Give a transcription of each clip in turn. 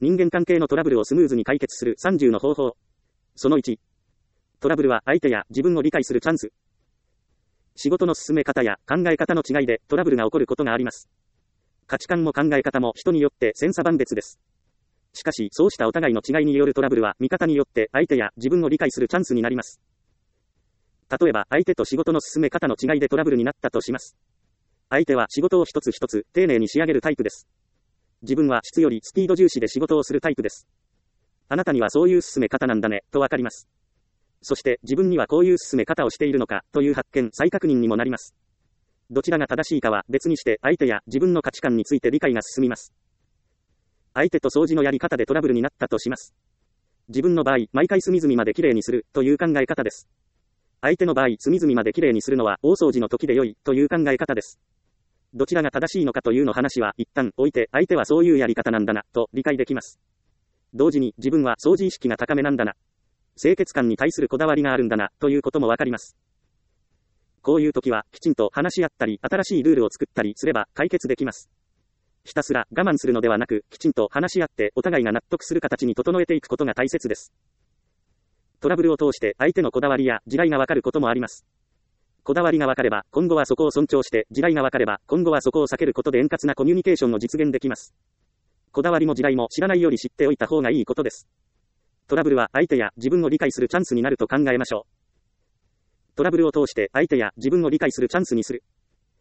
人間関係のトラブルをスムーズに解決する30の方法。その1。トラブルは相手や自分を理解するチャンス。仕事の進め方や考え方の違いでトラブルが起こることがあります。価値観も考え方も人によって千差万別です。しかし、そうしたお互いの違いによるトラブルは見方によって相手や自分を理解するチャンスになります。例えば、相手と仕事の進め方の違いでトラブルになったとします。相手は仕事を一つ一つ丁寧に仕上げるタイプです。自分は質よりスピード重視で仕事をするタイプです。あなたにはそういう進め方なんだね、とわかります。そして、自分にはこういう進め方をしているのか、という発見、再確認にもなります。どちらが正しいかは別にして、相手や自分の価値観について理解が進みます。相手と掃除のやり方でトラブルになったとします。自分の場合、毎回隅々まできれいにする、という考え方です。相手の場合、隅々まできれいにするのは、大掃除の時で良い、という考え方です。どちらが正しいのかというの話は、一旦置いて、相手はそういうやり方なんだな、と理解できます。同時に、自分は掃除意識が高めなんだな。清潔感に対するこだわりがあるんだな、ということもわかります。こういう時は、きちんと話し合ったり、新しいルールを作ったりすれば、解決できます。ひたすら我慢するのではなく、きちんと話し合って、お互いが納得する形に整えていくことが大切です。トラブルを通して、相手のこだわりや地雷がわかることもあります。こだわりがわかれば、今後はそこを尊重して、地雷がわかれば、今後はそこを避けることで円滑なコミュニケーションを実現できます。こだわりも地雷も知らないより知っておいた方がいいことです。トラブルは相手や自分を理解するチャンスになると考えましょう。トラブルを通して相手や自分を理解するチャンスにする。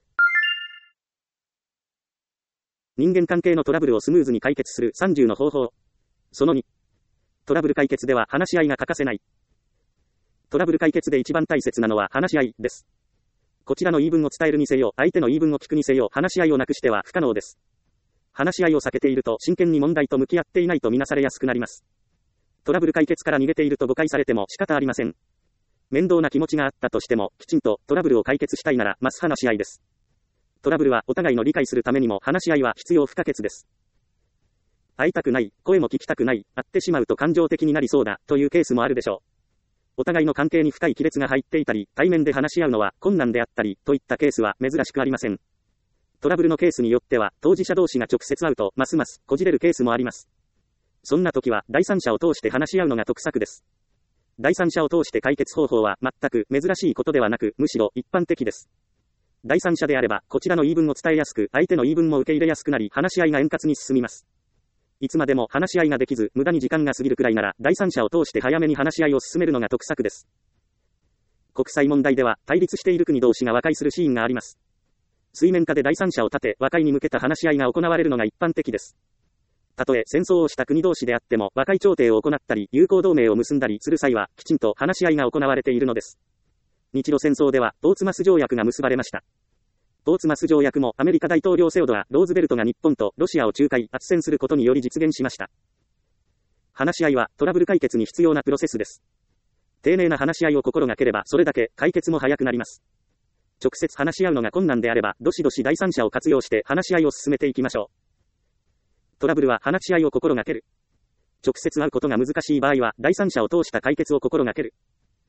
人間関係のトラブルをスムーズに解決する30の方法。その2。トラブル解決では話し合いが欠かせない。トラブル解決で一番大切なのは話し合いです。こちらの言い分を伝えるにせよ、相手の言い分を聞くにせよ、話し合いをなくしては不可能です。話し合いを避けていると真剣に問題と向き合っていないとみなされやすくなります。トラブル解決から逃げていると誤解されても仕方ありません。面倒な気持ちがあったとしても、きちんとトラブルを解決したいなら、まず話し合いです。トラブルはお互いの理解するためにも話し合いは必要不可欠です。会いたくない、声も聞きたくない、会ってしまうと感情的になりそうだ、というケースもあるでしょう。お互いの関係に深い亀裂が入っていたり、対面で話し合うのは困難であったり、といったケースは珍しくありません。トラブルのケースによっては、当事者同士が直接会うと、ますますこじれるケースもあります。そんな時は、第三者を通して話し合うのが得策です。第三者を通して解決方法は全く珍しいことではなく、むしろ一般的です。第三者であれば、こちらの言い分を伝えやすく、相手の言い分も受け入れやすくなり、話し合いが円滑に進みます。いつまでも話し合いができず、無駄に時間が過ぎるくらいなら、第三者を通して早めに話し合いを進めるのが得策です。国際問題では、対立している国同士が和解するシーンがあります。水面下で第三者を立て、和解に向けた話し合いが行われるのが一般的です。たとえ戦争をした国同士であっても、和解調停を行ったり、友好同盟を結んだりする際は、きちんと話し合いが行われているのです。日露戦争では、ポーツマス条約が結ばれました。ポーツマス条約もアメリカ大統領セオドア・ローズベルトが日本とロシアを仲介・斡旋することにより実現しました。話し合いはトラブル解決に必要なプロセスです。丁寧な話し合いを心がければ、それだけ解決も早くなります。直接話し合うのが困難であれば、どしどし第三者を活用して話し合いを進めていきましょう。トラブルは話し合いを心がける。直接会うことが難しい場合は、第三者を通した解決を心がける。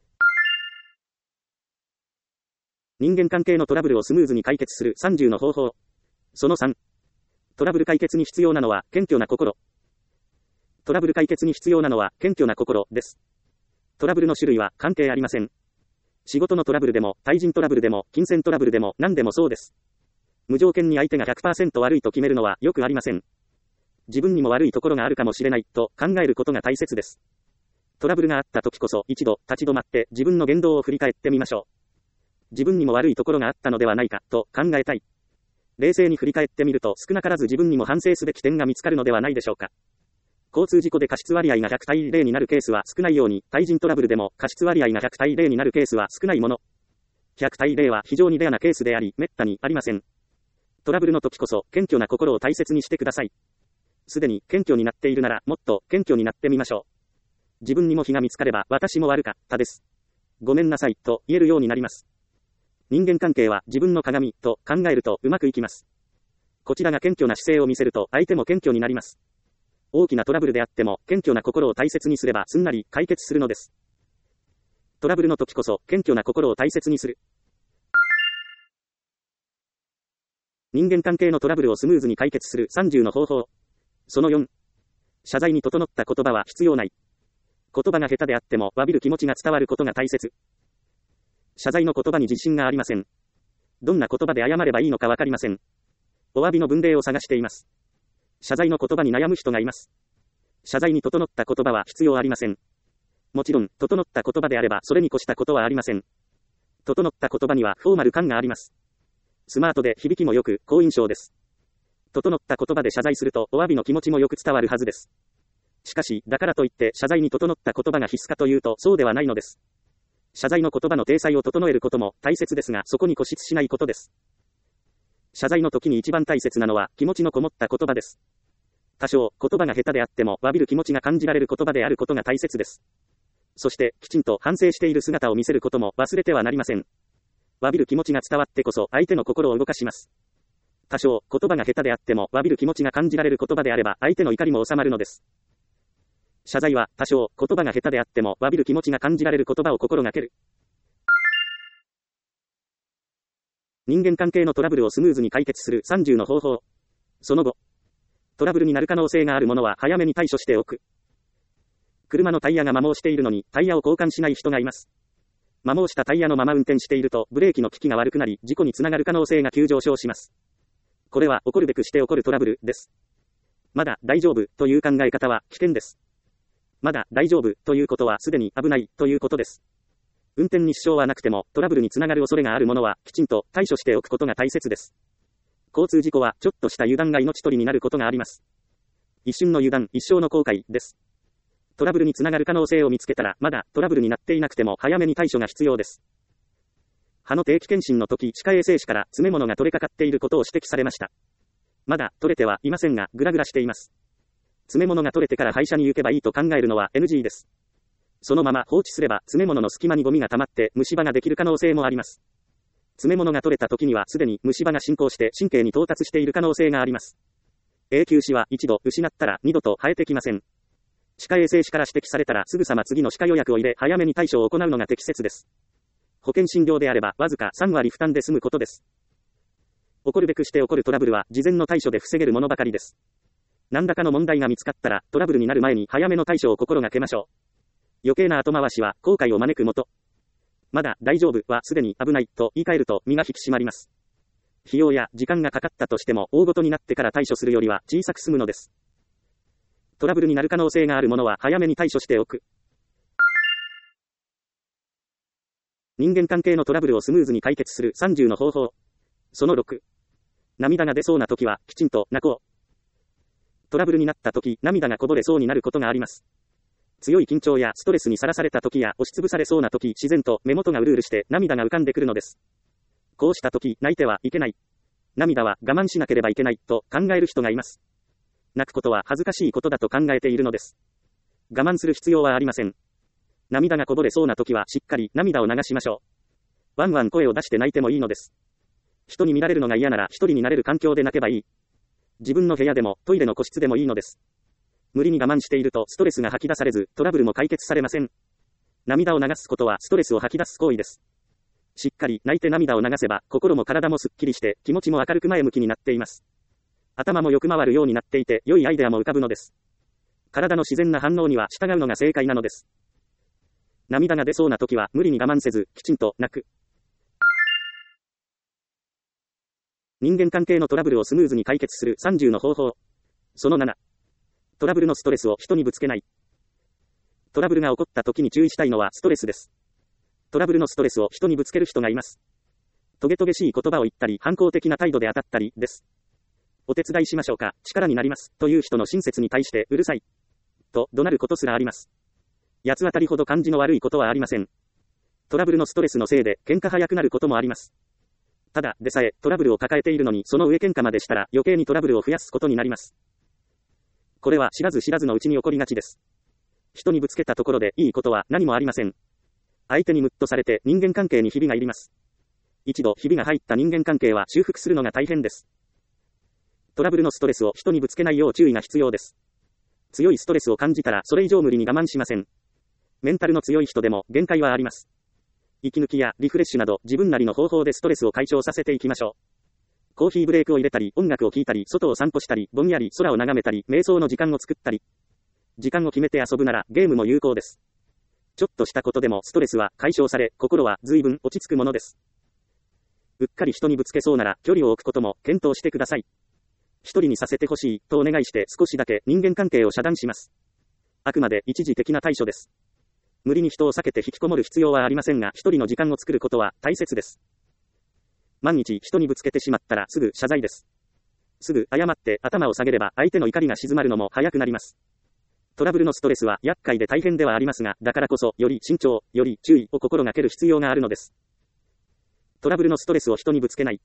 人間関係のトラブルをスムーズに解決する30の方法。その3。トラブル解決に必要なのは謙虚な心。トラブル解決に必要なのは謙虚な心です。トラブルの種類は関係ありません。仕事のトラブルでも、対人トラブルでも、金銭トラブルでも、何でもそうです。無条件に相手が 100% 悪いと決めるのはよくありません。自分にも悪いところがあるかもしれないと考えることが大切です。トラブルがあった時こそ一度立ち止まって自分の言動を振り返ってみましょう。自分にも悪いところがあったのではないかと考えたい。冷静に振り返ってみると少なからず自分にも反省すべき点が見つかるのではないでしょうか。交通事故で過失割合が100対0になるケースは少ないように、対人トラブルでも過失割合が100対0になるケースは少ないもの。100対0は非常にレアなケースであり、滅多にありません。トラブルの時こそ謙虚な心を大切にしてください。すでに謙虚になっているならもっと謙虚になってみましょう。自分にも非が見つかれば私も悪かったです。ごめんなさいと言えるようになります。人間関係は自分の鏡と考えるとうまくいきます。こちらが謙虚な姿勢を見せると相手も謙虚になります。大きなトラブルであっても謙虚な心を大切にすればすんなり解決するのです。トラブルの時こそ謙虚な心を大切にする。人間関係のトラブルをスムーズに解決する30の方法。その4。 謝罪に整った言葉は必要ない。言葉が下手であっても詫びる気持ちが伝わることが大切。謝罪の言葉に自信がありません。どんな言葉で謝ればいいのかわかりません。お詫びの文例を探しています。謝罪の言葉に悩む人がいます。謝罪に整った言葉は必要ありません。もちろん、整った言葉であればそれに越したことはありません。整った言葉にはフォーマル感があります。スマートで響きもよく、好印象です。整った言葉で謝罪すると、お詫びの気持ちもよく伝わるはずです。しかし、だからといって、謝罪に整った言葉が必須かというと、そうではないのです。謝罪の言葉の体裁を整えることも大切ですが、そこに固執しないことです。謝罪の時に一番大切なのは、気持ちのこもった言葉です。多少、言葉が下手であっても、詫びる気持ちが感じられる言葉であることが大切です。そして、きちんと反省している姿を見せることも忘れてはなりません。詫びる気持ちが伝わってこそ、相手の心を動かします。多少、言葉が下手であっても、詫びる気持ちが感じられる言葉であれば、相手の怒りも収まるのです。謝罪は、多少、言葉が下手であっても、詫びる気持ちが感じられる言葉を心がける。人間関係のトラブルをスムーズに解決する30の方法。その後、トラブルになる可能性があるものは早めに対処しておく。車のタイヤが摩耗しているのに、タイヤを交換しない人がいます。摩耗したタイヤのまま運転していると、ブレーキの効きが悪くなり、事故につながる可能性が急上昇します。これは起こるべくして起こるトラブルです。まだ大丈夫という考え方は危険です。まだ大丈夫ということはすでに危ないということです。運転に支障はなくてもトラブルにつながる恐れがあるものはきちんと対処しておくことが大切です。交通事故はちょっとした油断が命取りになることがあります。一瞬の油断、一生の後悔です。トラブルにつながる可能性を見つけたらまだトラブルになっていなくても早めに対処が必要です。歯の定期検診の時、歯科衛生士から詰め物が取れかかっていることを指摘されました。まだ取れてはいませんが、グラグラしています。詰め物が取れてから歯医者に行けばいいと考えるのは NG です。そのまま放置すれば詰め物の隙間にゴミが溜まって虫歯ができる可能性もあります。詰め物が取れた時にはすでに虫歯が進行して神経に到達している可能性があります。永久歯は一度失ったら二度と生えてきません。歯科衛生士から指摘されたらすぐさま次の歯科予約を入れ早めに対処を行うのが適切です。保険診療であればわずか3割負担で済むことです。起こるべくして起こるトラブルは事前の対処で防げるものばかりです。何らかの問題が見つかったらトラブルになる前に早めの対処を心がけましょう。余計な後回しは後悔を招くもと。まだ大丈夫はすでに危ないと言い換えると身が引き締まります。費用や時間がかかったとしても大ごとになってから対処するよりは小さく済むのです。トラブルになる可能性があるものは早めに対処しておく。人間関係のトラブルをスムーズに解決する30の方法。その6。涙が出そうな時はきちんと泣こう。トラブルになった時、涙がこぼれそうになることがあります。強い緊張やストレスにさらされた時や押しつぶされそうな時、自然と目元がうるうるして涙が浮かんでくるのです。こうした時、泣いてはいけない。涙は我慢しなければいけないと考える人がいます。泣くことは恥ずかしいことだと考えているのです。我慢する必要はありません。涙がこぼれそうな時はしっかり涙を流しましょう。ワンワン声を出して泣いてもいいのです。人に見られるのが嫌なら一人になれる環境で泣けばいい。自分の部屋でもトイレの個室でもいいのです。無理に我慢しているとストレスが吐き出されずトラブルも解決されません。涙を流すことはストレスを吐き出す行為です。しっかり泣いて涙を流せば心も体もすっきりして気持ちも明るく前向きになっています。頭もよく回るようになっていて良いアイデアも浮かぶのです。体の自然な反応には従うのが正解なのです。涙が出そうな時は無理に我慢せずきちんと泣く。人間関係のトラブルをスムーズに解決する30の方法。その7。トラブルのストレスを人にぶつけない。トラブルが起こった時に注意したいのはストレスです。トラブルのストレスを人にぶつける人がいます。トゲトゲしい言葉を言ったり反抗的な態度で当たったりです。お手伝いしましょうか、力になりますという人の親切に対してうるさいと怒鳴ることすらあります。八つ当たりほど感じの悪いことはありません。トラブルのストレスのせいで喧嘩早くなることもあります。ただでさえトラブルを抱えているのにその上喧嘩までしたら余計にトラブルを増やすことになります。これは知らず知らずのうちに起こりがちです。人にぶつけたところでいいことは何もありません。相手にムッとされて人間関係にひびが入ります。一度ひびが入った人間関係は修復するのが大変です。トラブルのストレスを人にぶつけないよう注意が必要です。強いストレスを感じたらそれ以上無理に我慢しません。メンタルの強い人でも限界はあります。息抜きやリフレッシュなど自分なりの方法でストレスを解消させていきましょう。コーヒーブレイクを入れたり、音楽を聴いたり、外を散歩したり、ぼんやり空を眺めたり、瞑想の時間を作ったり。 時間を決めて遊ぶならゲームも有効です。ちょっとしたことでもストレスは解消され、心は随分落ち着くものです。うっかり人にぶつけそうなら距離を置くことも検討してください。一人にさせてほしいとお願いして少しだけ人間関係を遮断します。あくまで一時的な対処です。無理に人を避けて引きこもる必要はありませんが、一人の時間を作ることは大切です。万一人にぶつけてしまったらすぐ謝罪です。すぐ謝って頭を下げれば相手の怒りが静まるのも早くなります。トラブルのストレスは厄介で大変ではありますが、だからこそより慎重、より注意を心がける必要があるのです。トラブルのストレスを人にぶつけない。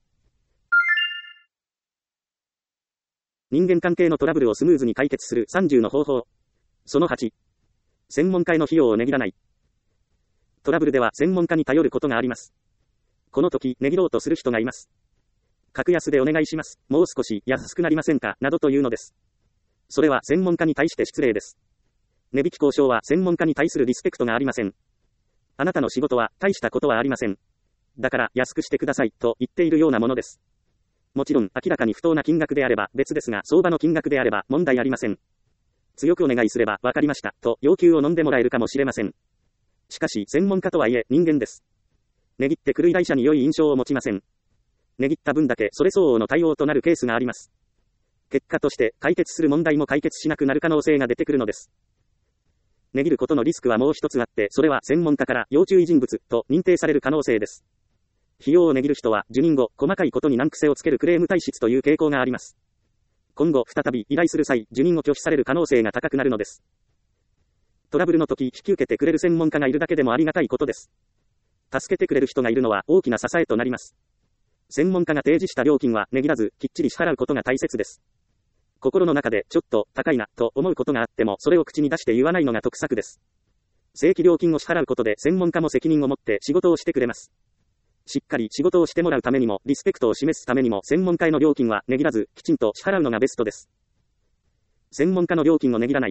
人間関係のトラブルをスムーズに解決する30の方法。その8。専門家への費用を値切らない。トラブルでは専門家に頼ることがあります。この時、値切ろうとする人がいます。格安でお願いします。もう少し安くなりませんかなどというのです。それは専門家に対して失礼です。値引き交渉は専門家に対するリスペクトがありません。あなたの仕事は大したことはありません。だから安くしてくださいと言っているようなものです。もちろん明らかに不当な金額であれば別ですが、相場の金額であれば問題ありません。強くお願いすればわかりましたと要求を飲んでもらえるかもしれません。しかし専門家とはいえ人間です。値切ってくる依頼者に良い印象を持ちません。値切った分だけそれ相応の対応となるケースがあります。結果として解決する問題も解決しなくなる可能性が出てくるのです。値切ることのリスクはもう一つあって、それは専門家から要注意人物と認定される可能性です。費用を値切る人は受任後、細かいことに難癖をつけるクレーム体質という傾向があります。今後再び依頼する際、受任を拒否される可能性が高くなるのです。トラブルの時、引き受けてくれる専門家がいるだけでもありがたいことです。助けてくれる人がいるのは大きな支えとなります。専門家が提示した料金は値切らず、きっちり支払うことが大切です。心の中でちょっと高いなと思うことがあっても、それを口に出して言わないのが得策です。正規料金を支払うことで専門家も責任を持って仕事をしてくれます。しっかり仕事をしてもらうためにも、リスペクトを示すためにも、専門家への料金は値切らず、きちんと支払うのがベストです。専門家の料金を値切らない。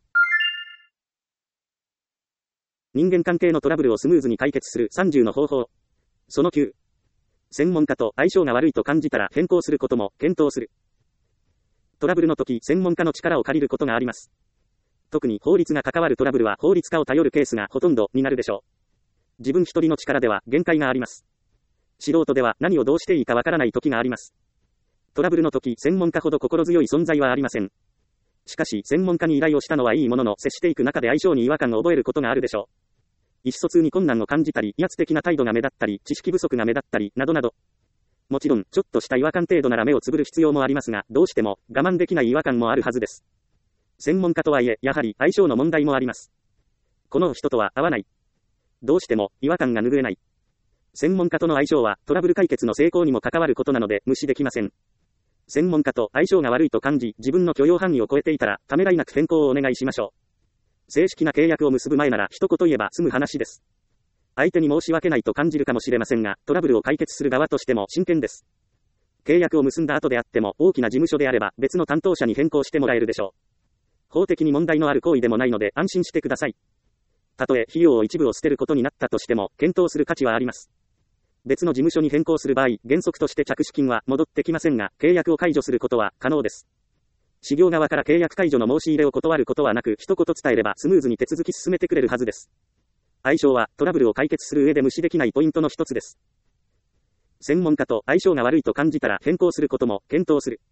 人間関係のトラブルをスムーズに解決する30の方法。その9。専門家と相性が悪いと感じたら変更することも検討する。トラブルの時、専門家の力を借りることがあります。特に法律が関わるトラブルは法律家を頼るケースがほとんどになるでしょう。自分一人の力では限界があります。素人では何をどうしていいかわからない時があります。トラブルの時、専門家ほど心強い存在はありません。しかし、専門家に依頼をしたのはいいものの、接していく中で相性に違和感を覚えることがあるでしょう。意思疎通に困難を感じたり、威圧的な態度が目立ったり、知識不足が目立ったり、などなど。もちろん、ちょっとした違和感程度なら目をつぶる必要もありますが、どうしても我慢できない違和感もあるはずです。専門家とはいえ、やはり相性の問題もあります。この人とは合わない。どうしても違和感が拭えない。専門家との相性はトラブル解決の成功にも関わることなので無視できません。専門家と相性が悪いと感じ、自分の許容範囲を超えていたら、ためらいなく変更をお願いしましょう。正式な契約を結ぶ前なら一言言えば済む話です。相手に申し訳ないと感じるかもしれませんが、トラブルを解決する側としても真剣です。契約を結んだ後であっても、大きな事務所であれば別の担当者に変更してもらえるでしょう。法的に問題のある行為でもないので安心してください。たとえ費用を一部を捨てることになったとしても、検討する価値はあります。別の事務所に変更する場合、原則として着手金は戻ってきませんが、契約を解除することは可能です。事業側から契約解除の申し入れを断ることはなく、一言伝えればスムーズに手続き進めてくれるはずです。相性はトラブルを解決する上で無視できないポイントの一つです。専門家と相性が悪いと感じたら変更することも検討する。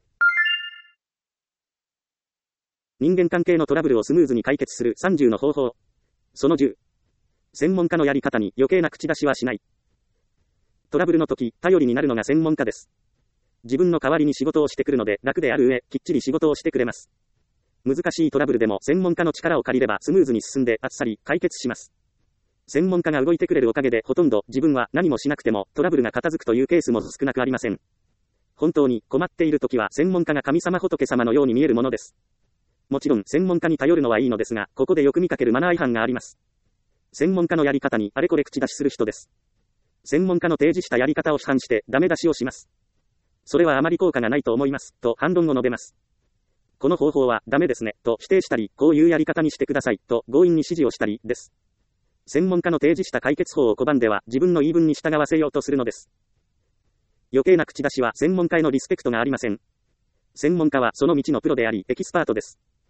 人間関係のトラブルをスムーズに解決する30の方法。その10。専門家のやり方に余計な口出しはしない。トラブルの時、頼りになるのが専門家です。自分の代わりに仕事をしてくるので楽である上、きっちり仕事をしてくれます。難しいトラブルでも専門家の力を借りればスムーズに進んであっさり解決します。専門家が動いてくれるおかげでほとんど自分は何もしなくてもトラブルが片付くというケースも少なくありません。本当に困っている時は専門家が神様仏様のように見えるものです。もちろん専門家に頼るのはいいのですが、ここでよく見かけるマナー違反があります。専門家のやり方にあれこれ口出しする人です。専門家の提示したやり方を批判してダメ出しをします。それはあまり効果がないと思います、と反論を述べます。この方法はダメですね、と否定したり、こういうやり方にしてください、と強引に指示をしたり、です。専門家の提示した解決法を拒んでは自分の言い分に従わせようとするのです。余計な口出しは専門家へのリスペクトがありません。専門家はその道のプロであり、エキスパートです。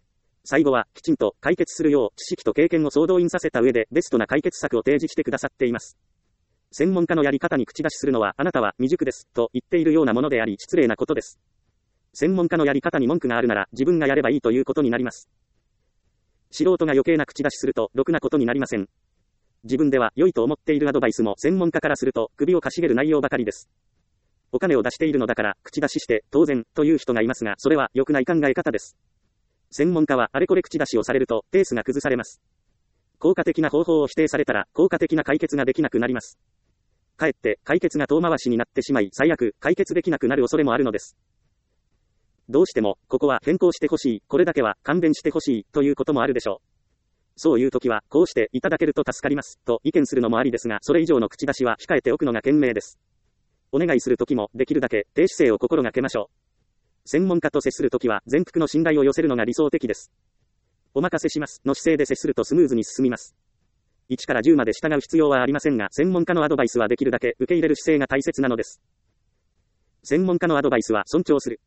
最後は、きちんと解決するよう、知識と経験を総動員させた上で、ベストな解決策を提示してくださっています。専門家のやり方に口出しするのは、あなたは未熟です、と言っているようなものであり、失礼なことです。専門家のやり方に文句があるなら、自分がやればいいということになります。素人が余計な口出しすると、ろくなことになりません。自分では良いと思っているアドバイスも専門家からすると、首をかしげる内容ばかりです。お金を出しているのだから、口出しして当然、という人がいますが、それは良くない考え方です。専門家はあれこれ口出しをされると、ペースが崩されます。効果的な方法を否定されたら、効果的な解決ができなくなります。かえって、解決が遠回しになってしまい、最悪、解決できなくなる恐れもあるのです。どうしても、ここは変更してほしい、これだけは勘弁してほしい、ということもあるでしょう。そういう時は、こうしていただけると助かります、と意見するのもありですが、それ以上の口出しは控えておくのが賢明です。お願いする時も、できるだけ、低姿勢を心がけましょう。専門家と接するときは、全幅の信頼を寄せるのが理想的です。お任せしますの姿勢で接するとスムーズに進みます。1から10まで従う必要はありませんが、専門家のアドバイスはできるだけ受け入れる姿勢が大切なのです。専門家のアドバイスは尊重する。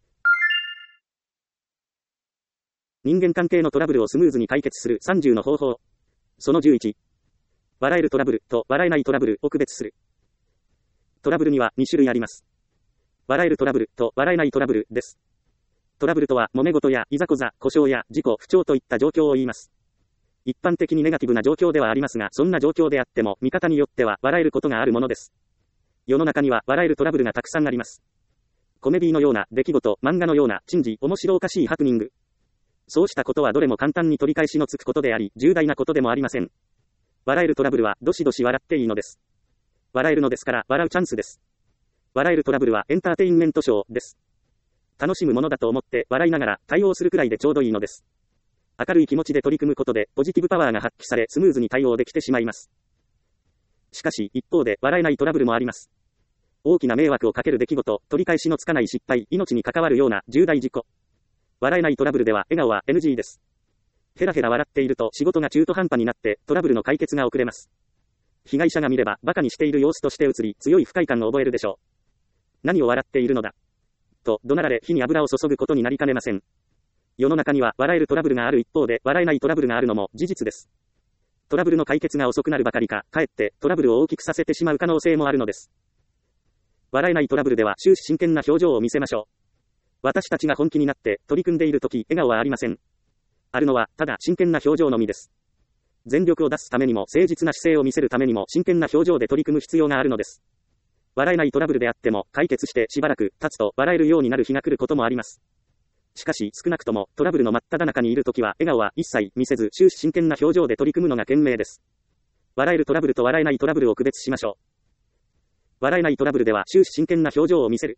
人間関係のトラブルをスムーズに解決する30の方法。その11。笑えるトラブルと笑えないトラブルを区別する。トラブルには2種類あります。笑えるトラブルと笑えないトラブルです。トラブルとは、揉め事やいざこざ、故障や事故、不調といった状況を言います。一般的にネガティブな状況ではありますが、そんな状況であっても、見方によっては笑えることがあるものです。世の中には笑えるトラブルがたくさんあります。コメディのような出来事、漫画のような珍事、面白おかしいハプニング。そうしたことはどれも簡単に取り返しのつくことであり、重大なことでもありません。笑えるトラブルは、どしどし笑っていいのです。笑えるのですから、笑うチャンスです。笑えるトラブルはエンターテインメントショーです。楽しむものだと思って笑いながら対応するくらいでちょうどいいのです。明るい気持ちで取り組むことでポジティブパワーが発揮されスムーズに対応できてしまいます。しかし一方で笑えないトラブルもあります。大きな迷惑をかける出来事、取り返しのつかない失敗、命に関わるような重大事故。笑えないトラブルでは笑顔は NG です。ヘラヘラ笑っていると仕事が中途半端になってトラブルの解決が遅れます。被害者が見れば馬鹿にしている様子として映り強い不快感を覚えるでしょう。何を笑っているのだと怒鳴られ火に油を注ぐことになりかねません。世の中には笑えるトラブルがある一方で笑えないトラブルがあるのも事実です。トラブルの解決が遅くなるばかりか、かえってトラブルを大きくさせてしまう可能性もあるのです。笑えないトラブルでは終始真剣な表情を見せましょう。私たちが本気になって取り組んでいるとき、笑顔はありません。あるのはただ真剣な表情のみです。全力を出すためにも誠実な姿勢を見せるためにも真剣な表情で取り組む必要があるのです。笑えないトラブルであっても、解決してしばらく経つと笑えるようになる日が来ることもあります。しかし、少なくともトラブルの真っ只中にいるときは、笑顔は一切見せず、終始真剣な表情で取り組むのが賢明です。笑えるトラブルと笑えないトラブルを区別しましょう。笑えないトラブルでは終始真剣な表情を見せる。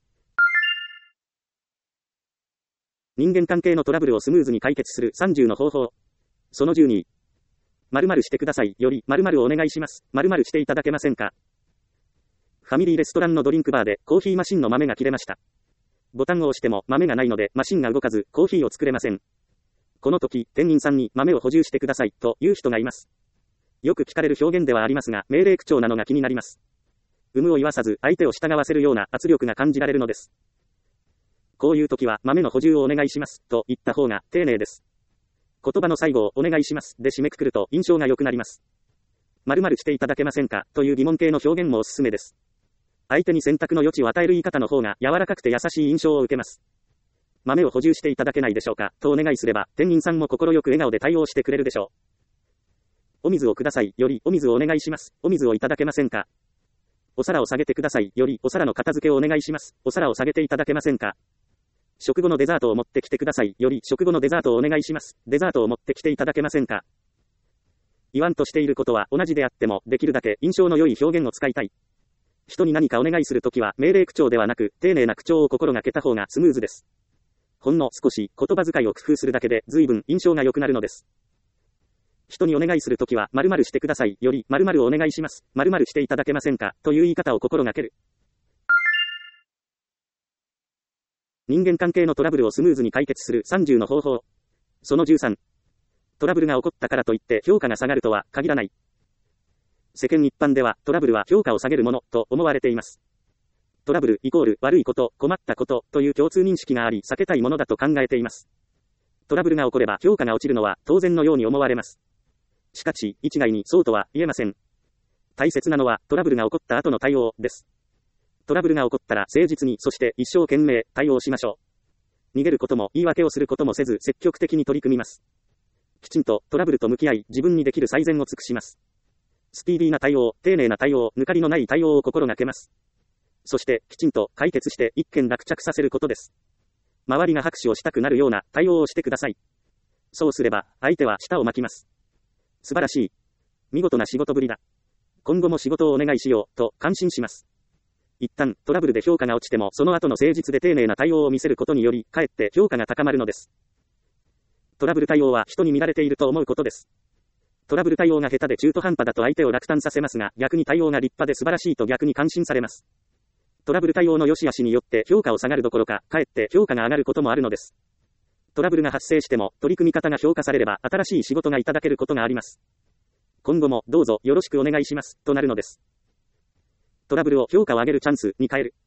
人間関係のトラブルをスムーズに解決する30の方法。その12。〇〇してくださいより、〇〇をお願いします。〇〇していただけませんか。ファミリーレストランのドリンクバーでコーヒーマシンの豆が切れました。ボタンを押しても豆がないのでマシンが動かずコーヒーを作れません。この時、店員さんに豆を補充してくださいという人がいます。よく聞かれる表現ではありますが、命令口調なのが気になります。有無を言わさず相手を従わせるような圧力が感じられるのです。こういう時は豆の補充をお願いしますと言った方が丁寧です。言葉の最後をお願いしますで締めくくると印象が良くなります。〇〇していただけませんかという疑問形の表現もおすすめです。相手に選択の余地を与える言い方の方が柔らかくて優しい印象を受けます。豆を補充していただけないでしょうかとお願いすれば、店員さんも快く笑顔で対応してくれるでしょう。お水をくださいより、お水をお願いします。お水をいただけませんか。お皿を下げてくださいより、お皿の片付けをお願いします。お皿を下げていただけませんか。食後のデザートを持ってきてくださいより、食後のデザートをお願いします。デザートを持ってきていただけませんか。言わんとしていることは同じであっても、できるだけ印象の良い表現を使いたい。人に何かお願いするときは命令口調ではなく、丁寧な口調を心がけた方がスムーズです。ほんの少し言葉遣いを工夫するだけで随分印象が良くなるのです。人にお願いするときは、〇〇してくださいより、〇〇をお願いします。〇〇していただけませんかという言い方を心がける。人間関係のトラブルをスムーズに解決する30の方法。その13。トラブルが起こったからといって評価が下がるとは限らない。世間一般ではトラブルは評価を下げるものと思われています。トラブルイコール悪いこと、困ったことという共通認識があり避けたいものだと考えています。 トラブルが起これば評価が落ちるのは当然のように思われます。しかし、一概にそうとは言えません。大切なのはトラブルが起こった後の対応です。トラブルが起こったら誠実に、そして一生懸命対応しましょう。逃げることも言い訳をすることもせず積極的に取り組みます。きちんとトラブルと向き合い自分にできる最善を尽くします。スピーディーな対応、丁寧な対応、抜かりのない対応を心がけます。そしてきちんと解決して一件落着させることです。周りが拍手をしたくなるような対応をしてください。そうすれば相手は舌を巻きます。素晴らしい。見事な仕事ぶりだ。今後も仕事をお願いしようと感心します。一旦トラブルで評価が落ちてもその後の誠実で丁寧な対応を見せることによりかえって評価が高まるのです。トラブル対応は人に見られていると思うことです。トラブル対応が下手で中途半端だと相手を落胆させますが、逆に対応が立派で素晴らしいと逆に感心されます。トラブル対応の良し悪しによって評価を下がるどころか、かえって評価が上がることもあるのです。トラブルが発生しても、取り組み方が評価されれば、新しい仕事がいただけることがあります。今後もどうぞよろしくお願いします、となるのです。トラブルを評価を上げるチャンスに変える。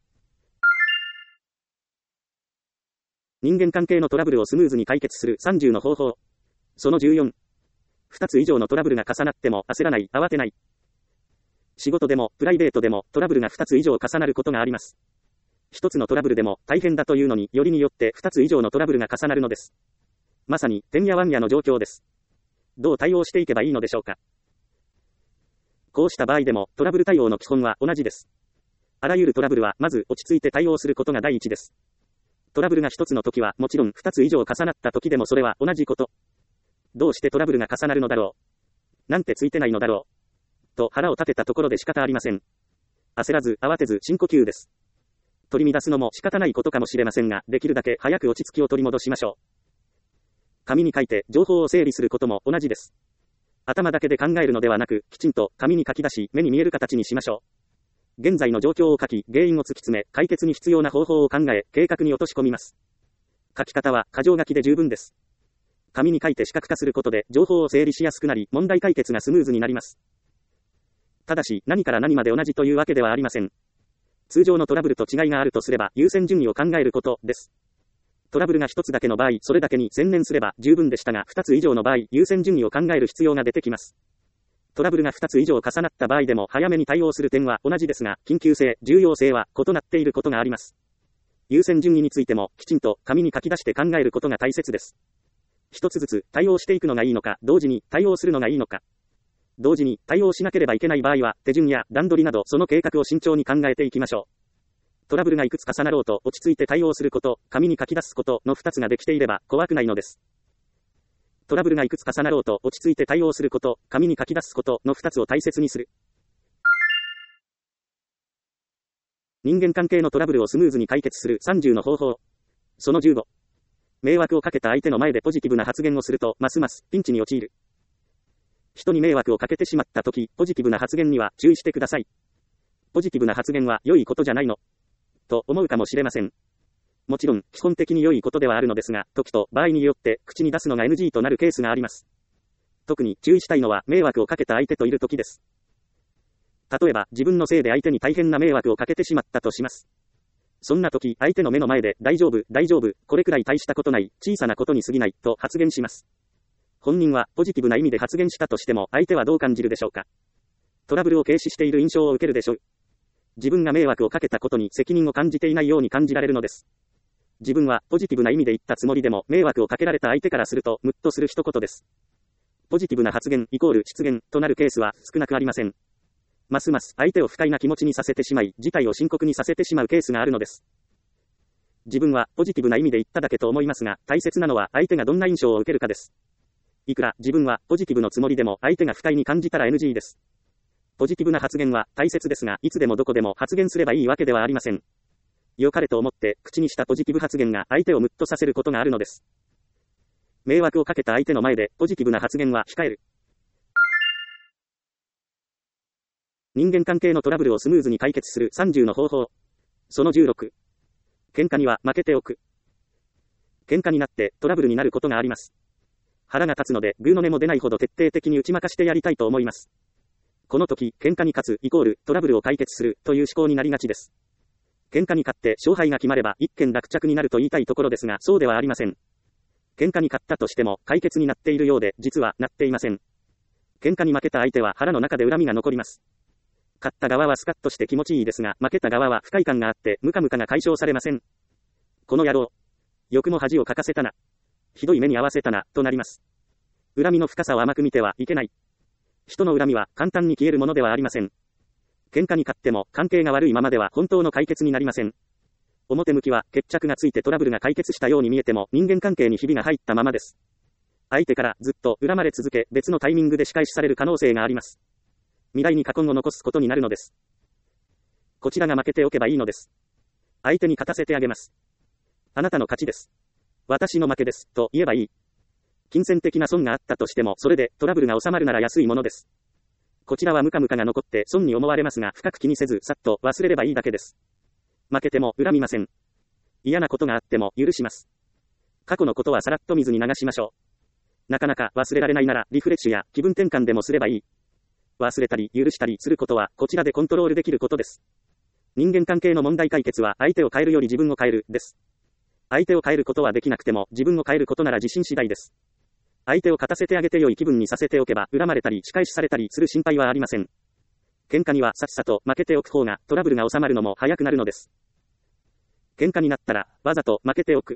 人間関係のトラブルをスムーズに解決する30の方法。その14。2つ以上のトラブルが重なっても焦らない、慌てない。仕事でもプライベートでもトラブルが2つ以上重なることがあります。1つのトラブルでも大変だというのによりによって2つ以上のトラブルが重なるのです。まさにてんやわんやの状況です。どう対応していけばいいのでしょうか。こうした場合でもトラブル対応の基本は同じです。あらゆるトラブルはまず落ち着いて対応することが第一です。トラブルが1つの時はもちろん2つ以上重なった時でもそれは同じこと。どうしてトラブルが重なるのだろう。なんてついてないのだろう。と腹を立てたところで仕方ありません。焦らず慌てず深呼吸です。取り乱すのも仕方ないことかもしれませんが、できるだけ早く落ち着きを取り戻しましょう。紙に書いて情報を整理することも同じです。頭だけで考えるのではなく、きちんと紙に書き出し、目に見える形にしましょう。現在の状況を書き、原因を突き詰め、解決に必要な方法を考え、計画に落とし込みます。書き方は箇条書きで十分です。紙に書いて視覚化することで、情報を整理しやすくなり、問題解決がスムーズになります。ただし、何から何まで同じというわけではありません。通常のトラブルと違いがあるとすれば、優先順位を考えることです。トラブルが一つだけの場合、それだけに専念すれば十分でしたが、二つ以上の場合、優先順位を考える必要が出てきます。トラブルが二つ以上重なった場合でも、早めに対応する点は同じですが、緊急性、重要性は異なっていることがあります。優先順位についても、きちんと紙に書き出して考えることが大切です。一つずつ対応していくのがいいのか、同時に対応するのがいいのか。同時に対応しなければいけない場合は、手順や段取りなどその計画を慎重に考えていきましょう。トラブルがいくつ重なろうと落ち着いて対応すること、紙に書き出すことの2つができていれば怖くないのです。トラブルがいくつ重なろうと落ち着いて対応すること、紙に書き出すことの2つを大切にする。人間関係のトラブルをスムーズに解決する30の方法。その15。迷惑をかけた相手の前でポジティブな発言をすると、ますますピンチに陥る。人に迷惑をかけてしまったとき、ポジティブな発言には注意してください。ポジティブな発言は良いことじゃないのと思うかもしれません。もちろん、基本的に良いことではあるのですが、時と場合によって口に出すのが NG となるケースがあります。特に注意したいのは迷惑をかけた相手といるときです。例えば、自分のせいで相手に大変な迷惑をかけてしまったとします。そんな時、相手の目の前で、大丈夫、大丈夫、これくらい大したことない、小さなことに過ぎない、と発言します。本人はポジティブな意味で発言したとしても、相手はどう感じるでしょうか。トラブルを軽視している印象を受けるでしょう。自分が迷惑をかけたことに責任を感じていないように感じられるのです。自分はポジティブな意味で言ったつもりでも、迷惑をかけられた相手からすると、ムッとする一言です。ポジティブな発言イコール失言となるケースは少なくありません。ますます相手を不快な気持ちにさせてしまい、事態を深刻にさせてしまうケースがあるのです。自分はポジティブな意味で言っただけと思いますが、大切なのは相手がどんな印象を受けるかです。いくら自分はポジティブのつもりでも相手が不快に感じたら NG です。ポジティブな発言は大切ですが、いつでもどこでも発言すればいいわけではありません。良かれと思って口にしたポジティブ発言が相手をムッとさせることがあるのです。迷惑をかけた相手の前でポジティブな発言は控える。人間関係のトラブルをスムーズに解決する30の方法。その16。喧嘩には負けておく。喧嘩になってトラブルになることがあります。腹が立つので、グーの音も出ないほど徹底的に打ち負かしてやりたいと思います。この時、喧嘩に勝つイコールトラブルを解決するという思考になりがちです。喧嘩に勝って勝敗が決まれば一件落着になると言いたいところですが、そうではありません。 喧嘩に勝ったとしても解決になっているようで、実はなっていません。喧嘩に負けた相手は腹の中で恨みが残ります。勝った側はスカッとして気持ちいいですが、負けた側は不快感があって、ムカムカが解消されません。この野郎。よくも恥をかかせたな。ひどい目に遭わせたな、となります。恨みの深さを甘く見てはいけない。人の恨みは簡単に消えるものではありません。喧嘩に勝っても関係が悪いままでは本当の解決になりません。表向きは決着がついてトラブルが解決したように見えても人間関係にひびが入ったままです。相手からずっと恨まれ続け別のタイミングで仕返しされる可能性があります。未来に禍根を残すことになるのです。こちらが負けておけばいいのです。相手に勝たせてあげます。あなたの勝ちです。私の負けです、と言えばいい。金銭的な損があったとしてもそれでトラブルが収まるなら安いものです。こちらはムカムカが残って損に思われますが深く気にせずさっと忘れればいいだけです。負けても恨みません。嫌なことがあっても許します。過去のことはさらっと水に流しましょう。なかなか忘れられないならリフレッシュや気分転換でもすればいい。忘れたり許したりすることはこちらでコントロールできることです。人間関係の問題解決は相手を変えるより自分を変えるです。相手を変えることはできなくても自分を変えることなら自信次第です。相手を勝たせてあげて良い気分にさせておけば恨まれたり仕返しされたりする心配はありません。喧嘩にはさっさと負けておく方がトラブルが収まるのも早くなるのです。喧嘩になったらわざと負けておく。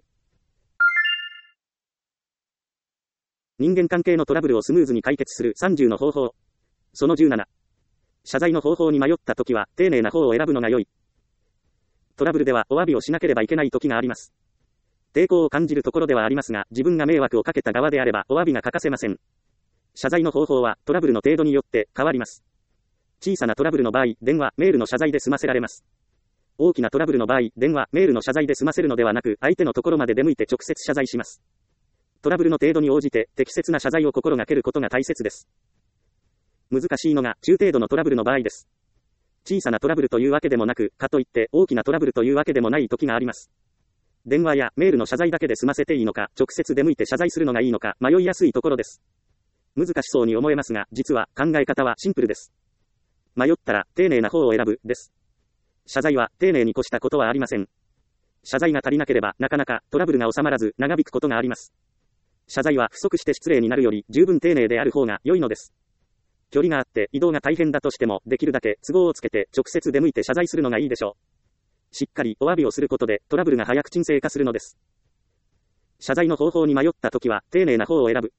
人間関係のトラブルをスムーズに解決する30の方法。その17。謝罪の方法に迷ったときは丁寧な方を選ぶのが良い。トラブルではお詫びをしなければいけないときがあります。抵抗を感じるところではありますが、自分が迷惑をかけた側であればお詫びが欠かせません。謝罪の方法はトラブルの程度によって変わります。小さなトラブルの場合、電話、メールの謝罪で済ませられます。大きなトラブルの場合、電話、メールの謝罪で済ませるのではなく、相手のところまで出向いて直接謝罪します。トラブルの程度に応じて適切な謝罪を心がけることが大切です。難しいのが中程度のトラブルの場合です。小さなトラブルというわけでもなく、かといって大きなトラブルというわけでもない時があります。電話やメールの謝罪だけで済ませていいのか、直接出向いて謝罪するのがいいのか、迷いやすいところです。難しそうに思えますが、実は考え方はシンプルです。迷ったら丁寧な方を選ぶ、です。謝罪は丁寧に越したことはありません。謝罪が足りなければ、なかなかトラブルが収まらず長引くことがあります。謝罪は不足して失礼になるより十分丁寧である方が良いのです。距離があって移動が大変だとしても、できるだけ都合をつけて直接出向いて謝罪するのがいいでしょう。しっかりお詫びをすることでトラブルが早く沈静化するのです。謝罪の方法に迷ったときは丁寧な方を選ぶ。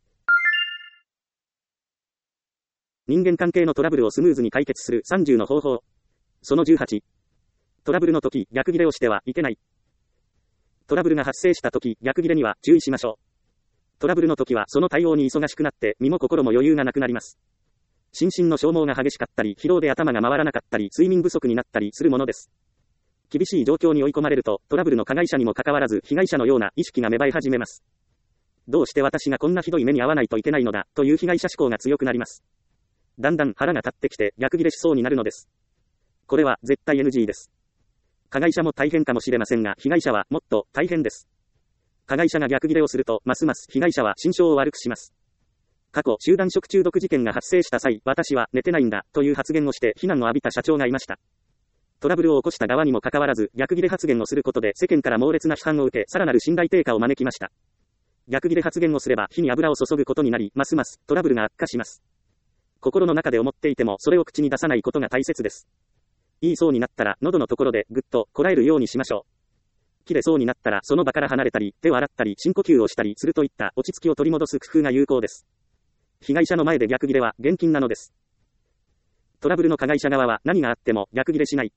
人間関係のトラブルをスムーズに解決する30の方法。その18。トラブルの時、逆ギレをしてはいけない。トラブルが発生した時、逆ギレには注意しましょう。トラブルの時はその対応に忙しくなって身も心も余裕がなくなります。心身の消耗が激しかったり、疲労で頭が回らなかったり、睡眠不足になったりするものです。厳しい状況に追い込まれると、トラブルの加害者にもかかわらず被害者のような意識が芽生え始めます。どうして私がこんなひどい目に遭わないといけないのだ、という被害者思考が強くなります。だんだん腹が立ってきて逆ギレしそうになるのです。これは絶対 NG です。加害者も大変かもしれませんが、被害者はもっと大変です。加害者が逆ギレをすると、ますます被害者は心象を悪くします。過去、集団食中毒事件が発生した際、私は寝てないんだ、という発言をして非難を浴びた社長がいました。トラブルを起こした側にもかかわらず、逆ギレ発言をすることで世間から猛烈な批判を受け、さらなる信頼低下を招きました。逆ギレ発言をすれば火に油を注ぐことになり、ますますトラブルが悪化します。心の中で思っていても、それを口に出さないことが大切です。言いそうになったら、喉のところでぐっとこらえるようにしましょう。切れそうになったら、その場から離れたり、手を洗ったり、深呼吸をしたりするといった落ち着きを取り戻す工夫が有効です。被害者の前で逆ギレは厳禁なのです。トラブルの加害者側は何があっても逆ギレしない。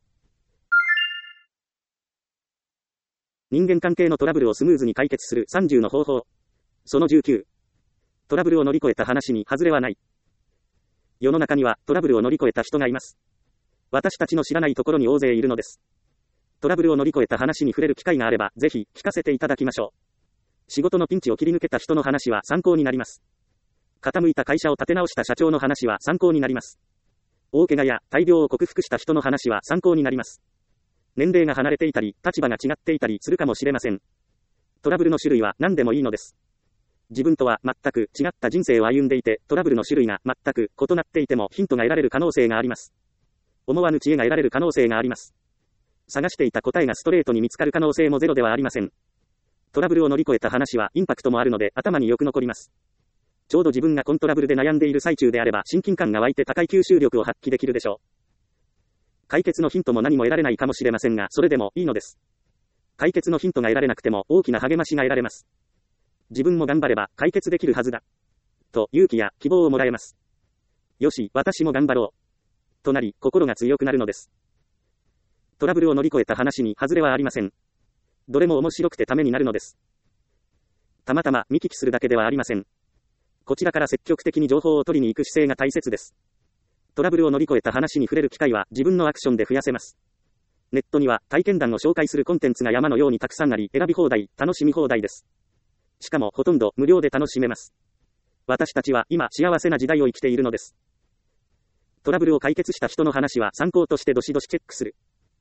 人間関係のトラブルをスムーズに解決する30の方法。その19。トラブルを乗り越えた話に外れはない。世の中にはトラブルを乗り越えた人がいます。私たちの知らないところに大勢いるのです。トラブルを乗り越えた話に触れる機会があれば、ぜひ聞かせていただきましょう。仕事のピンチを切り抜けた人の話は参考になります。傾いた会社を立て直した社長の話は参考になります。大怪我や大病を克服した人の話は参考になります。年齢が離れていたり、立場が違っていたりするかもしれません。トラブルの種類は何でもいいのです。自分とは全く違った人生を歩んでいて、トラブルの種類が全く異なっていてもヒントが得られる可能性があります。思わぬ知恵が得られる可能性があります。探していた答えがストレートに見つかる可能性もゼロではありません。 トラブルを乗り越えた話はインパクトもあるので頭によく残ります。ちょうど自分がコントラブルで悩んでいる最中であれば親近感が湧いて高い吸収力を発揮できるでしょう。解決のヒントも何も得られないかもしれませんが、それでもいいのです。解決のヒントが得られなくても大きな励ましが得られます。自分も頑張れば解決できるはずだ。と勇気や希望をもらえます。よし、私も頑張ろう。となり、心が強くなるのです。トラブルを乗り越えた話に外れはありません。どれも面白くてためになるのです。たまたま見聞きするだけではありません。こちらから積極的に情報を取りに行く姿勢が大切です。トラブルを乗り越えた話に触れる機会は自分のアクションで増やせます。ネットには体験談を紹介するコンテンツが山のようにたくさんあり、選び放題、楽しみ放題です。しかもほとんど無料で楽しめます。私たちは今幸せな時代を生きているのです。トラブルを解決した人の話は参考としてどしどしチェックする。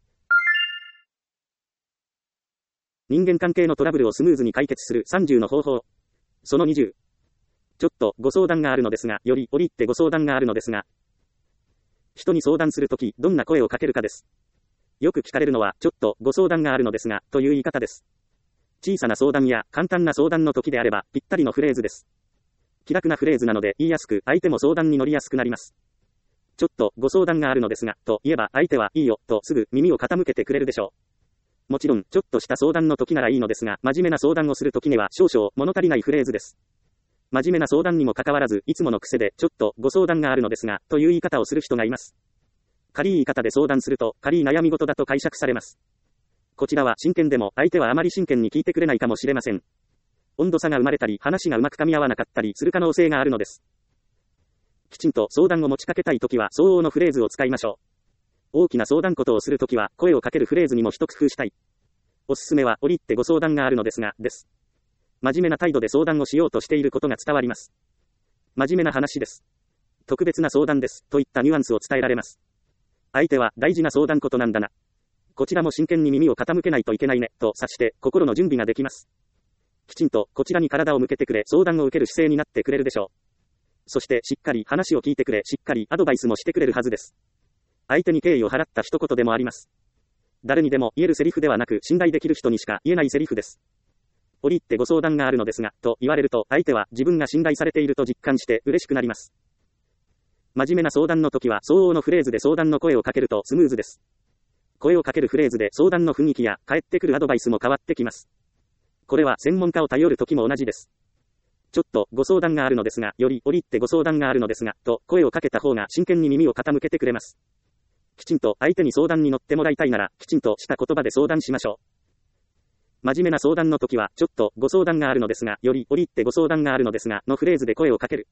人間関係のトラブルをスムーズに解決する30の方法。その20。ちょっとご相談があるのですが、より折り入ってご相談があるのですが、人に相談するとき、どんな声をかけるかです。よく聞かれるのは、ちょっとご相談があるのですが、という言い方です。小さな相談や簡単な相談の時であれば、ぴったりのフレーズです。気楽なフレーズなので言いやすく、相手も相談に乗りやすくなります。ちょっとご相談があるのですが、と言えば相手はいいよ、とすぐ耳を傾けてくれるでしょう。もちろん、ちょっとした相談の時ならいいのですが、真面目な相談をする時には少々物足りないフレーズです。真面目な相談にもかかわらず、いつもの癖で、ちょっとご相談があるのですが、という言い方をする人がいます。軽い言い方で相談すると、軽い悩み事だと解釈されます。こちらは真剣でも、相手はあまり真剣に聞いてくれないかもしれません。温度差が生まれたり、話がうまく噛み合わなかったりする可能性があるのです。きちんと相談を持ちかけたいときは、相応のフレーズを使いましょう。大きな相談事をするときは、声をかけるフレーズにも一工夫したい。おすすめは、折り入ってご相談があるのですが、です。真面目な態度で相談をしようとしていることが伝わります。真面目な話です。特別な相談です。といったニュアンスを伝えられます。相手は大事な相談事なんだな。こちらも真剣に耳を傾けないといけないね、と察して心の準備ができます。きちんとこちらに体を向けてくれ、相談を受ける姿勢になってくれるでしょう。そしてしっかり話を聞いてくれ、しっかりアドバイスもしてくれるはずです。相手に敬意を払った一言でもあります。誰にでも言えるセリフではなく、信頼できる人にしか言えないセリフです。折り入ってご相談があるのですが、と言われると、相手は自分が信頼されていると実感して嬉しくなります。真面目な相談の時は、相応のフレーズで相談の声をかけるとスムーズです。声をかけるフレーズで相談の雰囲気や返ってくるアドバイスも変わってきます。これは専門家を頼る時も同じです。ちょっとご相談があるのですが、より折り入ってご相談があるのですが、と声をかけた方が真剣に耳を傾けてくれます。きちんと相手に相談に乗ってもらいたいなら、きちんとした言葉で相談しましょう。真面目な相談の時は、ちょっとご相談があるのですが、より折り入ってご相談があるのですが、のフレーズで声をかける。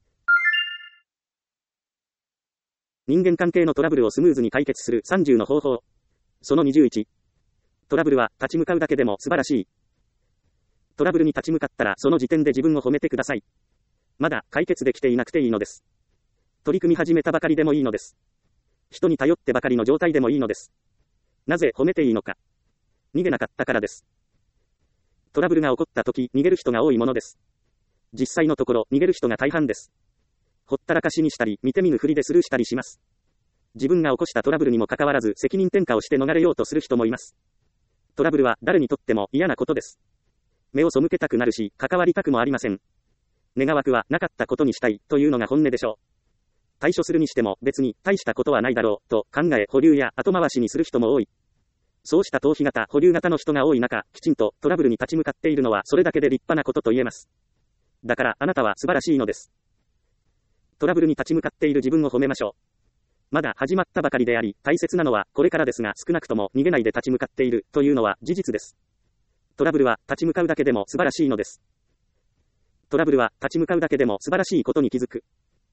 人間関係のトラブルをスムーズに解決する30の方法。その21。トラブルは立ち向かうだけでも素晴らしい。トラブルに立ち向かったら、その時点で自分を褒めてください。まだ解決できていなくていいのです。取り組み始めたばかりでもいいのです。人に頼ってばかりの状態でもいいのです。なぜ褒めていいのか。逃げなかったからです。トラブルが起こった時、逃げる人が多いものです。実際のところ、逃げる人が大半です。ほったらかしにしたり、見て見ぬふりでスルーしたりします。自分が起こしたトラブルにもかかわらず、責任転嫁をして逃れようとする人もいます。トラブルは誰にとっても嫌なことです。目を背けたくなるし、関わりたくもありません。願わくはなかったことにしたい、というのが本音でしょう。対処するにしても、別に大したことはないだろう、と考え保留や後回しにする人も多い。そうした逃避型、保留型の人が多い中、きちんとトラブルに立ち向かっているのはそれだけで立派なことと言えます。だからあなたは素晴らしいのです。トラブルに立ち向かっている自分を褒めましょう。まだ始まったばかりであり、大切なのはこれからですが、少なくとも逃げないで立ち向かっているというのは事実です。トラブルは立ち向かうだけでも素晴らしいのです。トラブルは立ち向かうだけでも素晴らしいことに気づく。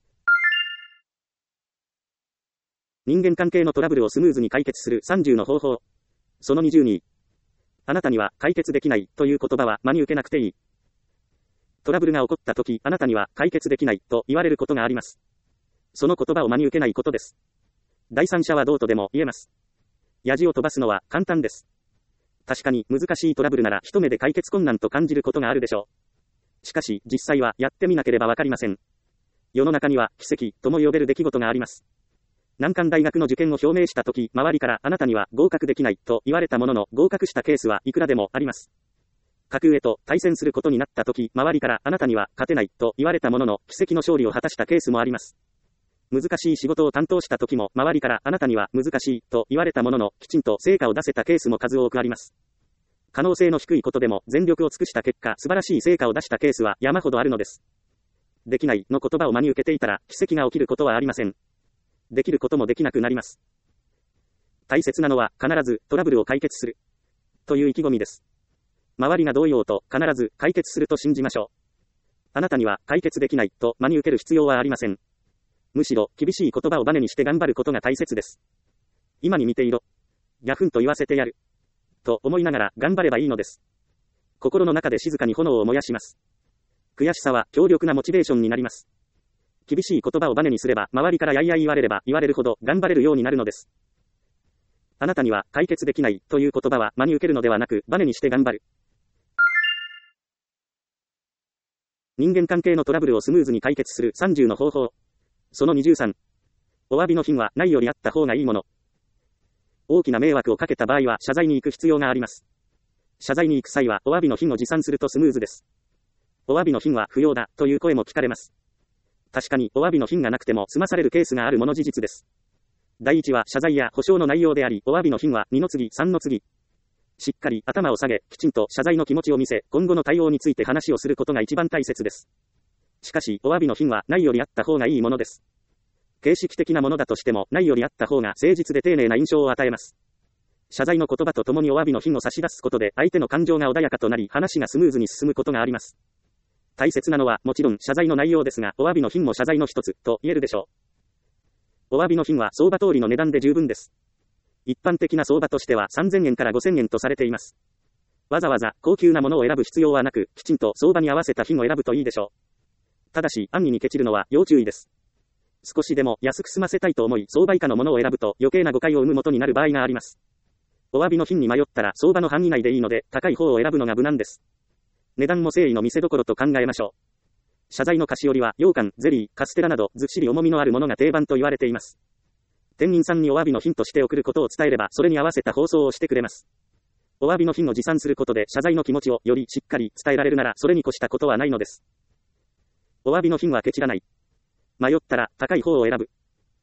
人間関係のトラブルをスムーズに解決する30の方法。その22。あなたには解決できないという言葉は真に受けなくていい。トラブルが起こったとき、あなたには解決できないと言われることがあります。その言葉を真に受けないことです。第三者はどうとでも言えます。ヤジを飛ばすのは簡単です。確かに難しいトラブルなら一目で解決困難と感じることがあるでしょう。しかし実際はやってみなければわかりません。世の中には奇跡とも呼べる出来事があります。難関大学の受験を表明したとき、周りからあなたには合格できないと言われたものの合格したケースはいくらでもあります。 格上と対戦することになった時、周りからあなたには勝てないと言われたものの、奇跡の勝利を果たしたケースもあります。難しい仕事を担当した時も、周りからあなたには難しいと言われたものの、きちんと成果を出せたケースも数多くあります。可能性の低いことでも全力を尽くした結果、素晴らしい成果を出したケースは山ほどあるのです。できないの言葉を真に受けていたら、奇跡が起きることはありません。できることもできなくなります。大切なのは、必ずトラブルを解決する。という意気込みです。周りがどう言おうと、必ず解決すると信じましょう。あなたには解決できないと真に受ける必要はありません。むしろ、厳しい言葉をバネにして頑張ることが大切です。今に見ていろ。ギャフンと言わせてやる。と思いながら頑張ればいいのです。心の中で静かに炎を燃やします。悔しさは強力なモチベーションになります。厳しい言葉をバネにすれば、周りからやいやい言われれば言われるほど頑張れるようになるのです。あなたには解決できないという言葉は真に受けるのではなく、バネにして頑張る。人間関係のトラブルをスムーズに解決する30の方法。その23。お詫びの品はないよりあった方がいいもの。大きな迷惑をかけた場合は謝罪に行く必要があります。謝罪に行く際はお詫びの品を持参するとスムーズです。お詫びの品は不要だという声も聞かれます。確かにお詫びの品がなくても済まされるケースがあるもの事実です。第一は謝罪や保証の内容であり、お詫びの品は2の次、3の次。しっかり頭を下げ、きちんと謝罪の気持ちを見せ、今後の対応について話をすることが一番大切です。しかし、お詫びの品はないよりあった方がいいものです。形式的なものだとしても、ないよりあった方が誠実で丁寧な印象を与えます。謝罪の言葉とともにお詫びの品を差し出すことで、相手の感情が穏やかとなり、話がスムーズに進むことがあります。大切なのは、もちろん謝罪の内容ですが、お詫びの品も謝罪の一つ、と言えるでしょう。お詫びの品は相場通りの値段で十分です。一般的な相場としては3000円から5000円とされています。わざわざ高級なものを選ぶ必要はなく、きちんと相場に合わせた品を選ぶといいでしょう。ただし、安易にケチるのは要注意です。少しでも安く済ませたいと思い、相場以下のものを選ぶと余計な誤解を生む元になる場合があります。お詫びの品に迷ったら相場の範囲内でいいので、高い方を選ぶのが無難です。値段も誠意の見せ所と考えましょう。謝罪の菓子折りは、羊羹、ゼリー、カステラなど、ずっしり重みのあるものが定番と言われています。店員さんにお詫びの品として送ることを伝えれば、それに合わせた包装をしてくれます。お詫びの品を持参することで、謝罪の気持ちをよりしっかり伝えられるなら、それに越したことはないのです。お詫びの品はケチらない。迷ったら、高い方を選ぶ。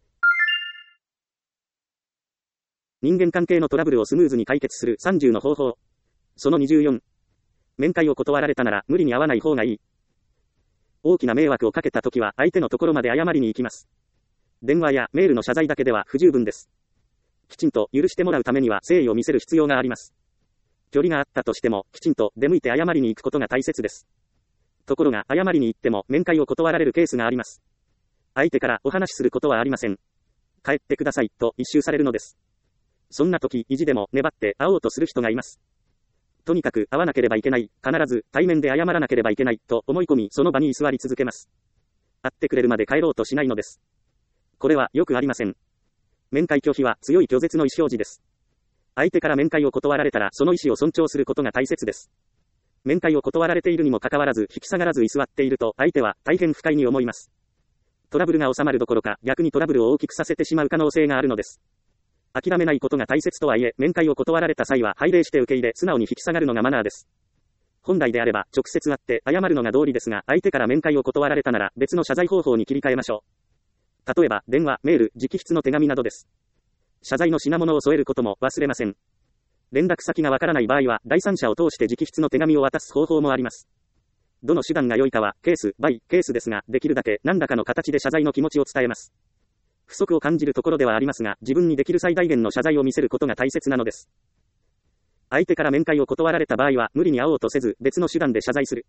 人間関係のトラブルをスムーズに解決する30の方法。その24。面会を断られたなら、無理に会わない方がいい。大きな迷惑をかけたときは、相手のところまで謝りに行きます。電話やメールの謝罪だけでは不十分です。きちんと許してもらうためには誠意を見せる必要があります。距離があったとしても、きちんと出向いて謝りに行くことが大切です。ところが、謝りに行っても面会を断られるケースがあります。相手からお話しすることはありません。帰ってくださいと一蹴されるのです。そんな時、意地でも粘って会おうとする人がいます。とにかく会わなければいけない、必ず対面で謝らなければいけないと思い込み、その場に居座り続けます。会ってくれるまで帰ろうとしないのです。これはよくありません。面会拒否は強い拒絶の意思表示です。相手から面会を断られたら、その意思を尊重することが大切です。面会を断られているにもかかわらず、引き下がらず居座っていると、相手は大変不快に思います。トラブルが収まるどころか、逆にトラブルを大きくさせてしまう可能性があるのです。諦めないことが大切とはいえ、面会を断られた際は拝礼して受け入れ、素直に引き下がるのがマナーです。本来であれば、直接会って謝るのが道理ですが、相手から面会を断られたなら、別の謝罪方法に切り替えましょう。例えば、電話、メール、直筆の手紙などです。謝罪の品物を添えることも忘れません。連絡先がわからない場合は、第三者を通して直筆の手紙を渡す方法もあります。どの手段が良いかは、ケース、バイ、ケースですが、できるだけ何らかの形で謝罪の気持ちを伝えます。不足を感じるところではありますが、自分にできる最大限の謝罪を見せることが大切なのです。相手から面会を断られた場合は、無理に会おうとせず、別の手段で謝罪する。